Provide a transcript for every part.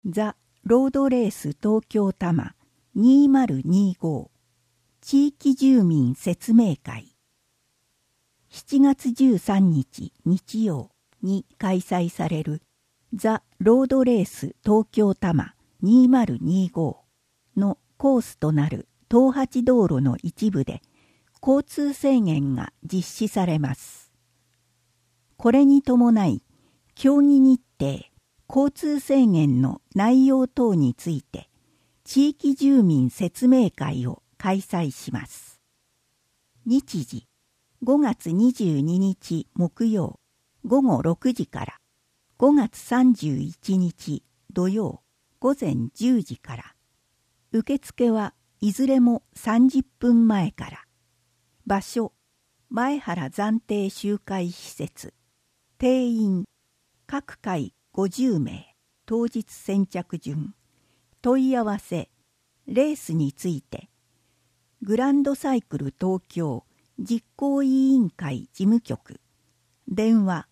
ザ・ロードレース東京多摩2025地域住民説明会7月13日日曜に開催されるザ・ロードレース東京多摩2025のコースとなる東八道路の一部で交通制限が実施されます。これに伴い、競技日程、交通制限の内容等について、地域住民説明会を開催します。日時、5月22日木曜午後6時から、5月31日土曜午前10時から、受付はいずれも30分前から、場所、前原暫定集会施設、定員、各回50名、当日先着順、問い合わせ、レースについて、グランドサイクル東京実行委員会事務局、電話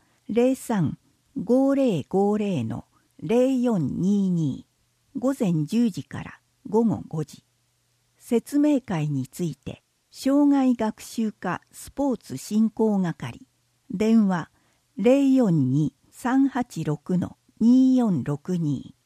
03-5050-0422、午前10時から午後5時。説明会について、障害学習課スポーツ振興係、電話042-386-2462